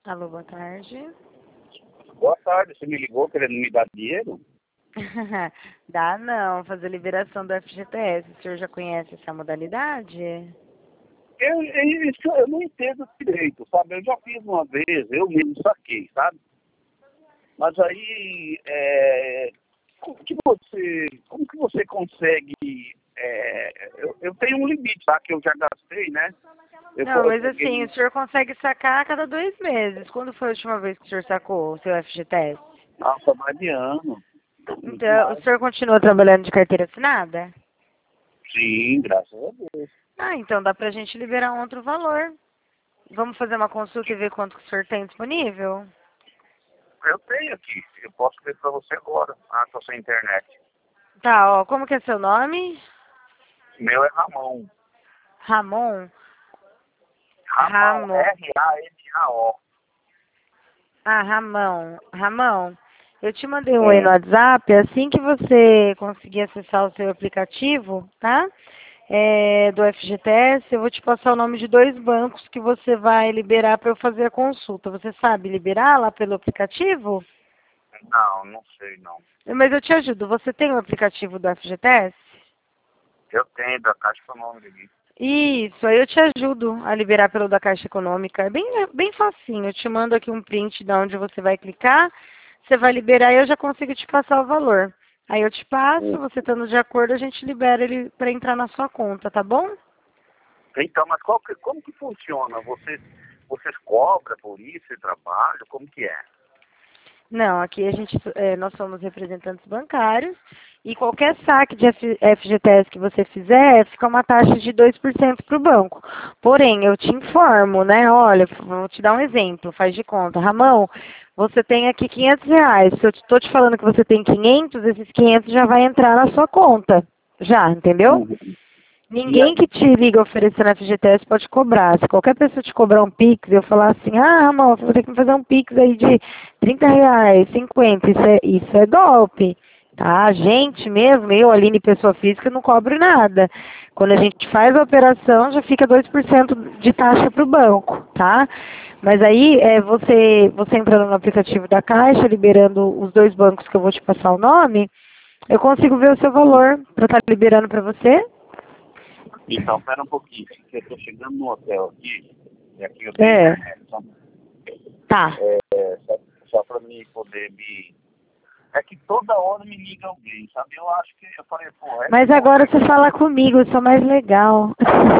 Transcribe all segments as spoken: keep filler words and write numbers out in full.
Alô, boa tarde. Boa tarde, você me ligou querendo me dar dinheiro? Dá não, fazer liberação do F G T S. O senhor já conhece essa modalidade? Eu, eu, isso eu não entendo direito, sabe? Eu já fiz uma vez, eu mesmo saquei, sabe? Mas aí, é, como que você, como que você consegue... é, eu, eu tenho um limite, tá? Que eu já gastei, né? Eu Não, mas consegui- assim, o senhor consegue sacar a cada dois meses. Quando foi a última vez que o senhor sacou o seu F G T S? Nossa, mais de ano. Então, o Mas, senhor continua trabalhando de carteira assinada? sim, graças a Deus. Ah, então dá pra gente liberar um outro valor. Vamos fazer uma consulta e ver quanto que o senhor tem disponível? Eu tenho aqui, eu posso ver pra você agora. Ah, tô sem internet. Tá, ó, como que é seu nome? Meu é Ramon. Ramon? Ramon, Ramon. R A M A O. Ah, Ramão. Ramão, eu te mandei um oi no É. WhatsApp. Assim que você conseguir acessar o seu aplicativo, tá? É, do F G T S, eu vou te passar o nome de dois bancos que você vai liberar para eu fazer a consulta. Você sabe liberar lá pelo aplicativo? Não, não sei não. Mas eu te ajudo. Você tem o aplicativo do F G T S? Eu tenho da Caixa Econômica aqui. Isso, aí eu te ajudo a liberar pelo da Caixa Econômica. É bem, bem facinho. Eu te mando aqui um print de onde você vai clicar. Você vai liberar e eu já consigo te passar o valor. Aí eu te passo, Hum. você estando de acordo, a gente libera ele para entrar na sua conta, tá bom? Então, mas qual que, como que funciona? Vocês, vocês cobram por isso e trabalho? Como que é? Não, aqui a gente, é, nós somos representantes bancários e qualquer saque de F- F G T S que você fizer, fica uma taxa de dois por cento para o banco. Porém, eu te informo, né? Olha, vou te dar um exemplo, faz de conta. Ramão, você tem aqui quinhentos reais. Se eu estou te falando que você tem quinhentos, esses quinhentos já vai entrar na sua conta. Já, entendeu? Uhum. E Ninguém aí? que te liga oferecendo F G T S pode cobrar. Se qualquer pessoa te cobrar um Pix e eu falar assim, ah, Ramon, você vai ter que me fazer um Pix aí de trinta reais, cinquenta, isso é, isso é golpe. Tá? A gente mesmo, eu, Aline, pessoa física, não cobro nada. Quando a gente faz a operação, já fica dois por cento de taxa para o banco, tá? Mas aí, é, você, você entrando no aplicativo da Caixa, liberando os dois bancos que eu vou te passar o nome, eu consigo ver o seu valor para estar liberando para você. Então, pera um pouquinho, que eu estou chegando no hotel aqui, e aqui eu tenho É, internet. Só, tá. é, só, só para mim poder me... É que toda hora me liga alguém, sabe? Eu acho que... Eu falei, pô, é Mas que agora você... você fala comigo, eu sou mais legal.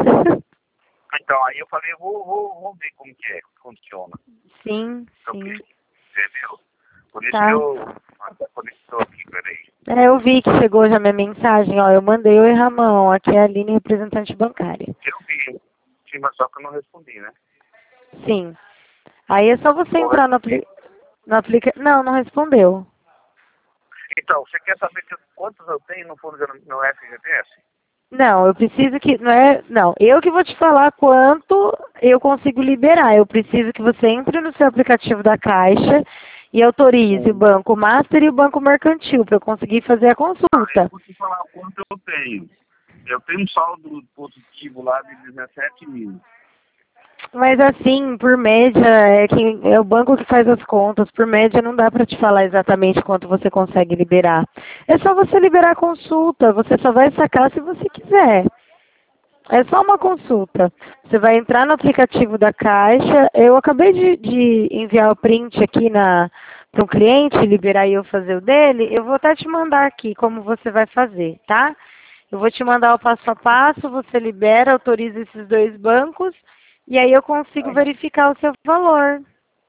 Então, aí eu falei, eu vou, vou, vou ver como que é, como funciona. Sim, Ok, sim. entendeu? Por isso que Tá. eu até conectou aqui, peraí. É, eu vi que chegou já minha mensagem, ó. Eu mandei oi, Ramão. Aqui é a Aline, representante bancária. Eu vi, sim, mas só que eu não respondi, né? Sim. Aí é só você Vou entrar no, responder. apli no aplica... Não, não respondeu. Então, você quer saber que, quantos eu tenho no fundo do- no F G T S? Não, eu preciso que. Não é. Não, eu que vou te falar quanto eu consigo liberar. Eu preciso que você entre no seu aplicativo da Caixa e autorize o Hum. Banco Master e o Banco Mercantil para eu conseguir fazer a Ah, eu consulta. vou te falar o quanto eu tenho. Eu tenho um saldo positivo lá de dezessete mil. Mas assim, por média, é que é o banco que faz as contas, por média não dá para te falar exatamente quanto você consegue liberar. É só você liberar a consulta, você só vai sacar se você quiser. É só uma consulta. Você vai entrar no aplicativo da Caixa. Eu acabei de, de enviar o print aqui na para um cliente, liberar e eu fazer o dele. Eu vou até te mandar aqui como você vai fazer, tá? Eu vou te mandar o passo a passo, você libera, autoriza esses dois bancos e aí eu consigo verificar o seu valor.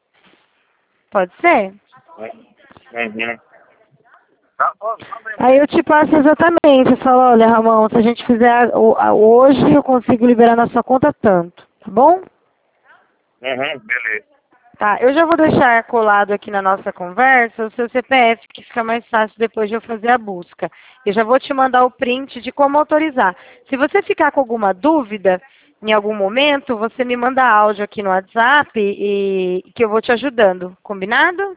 Pode ser? Uhum. Tá bom, manda Aí aí. eu te passo exatamente. Eu falo, olha, Ramon, se a gente fizer o- a- hoje, eu consigo liberar na sua conta tanto, tá bom? Uhum, beleza. Tá, eu já vou deixar colado aqui na nossa conversa o seu C P F, que fica mais fácil depois de eu fazer a busca. Eu já vou te mandar o print de como autorizar. Se você ficar com alguma dúvida, em algum momento, você me manda áudio aqui no WhatsApp e que eu vou te ajudando. Combinado?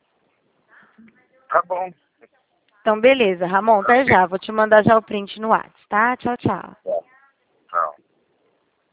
Tá bom. Então, beleza. Ramon, até já. Vou te mandar já o print no WhatsApp, tá? Tchau, tchau. Tá.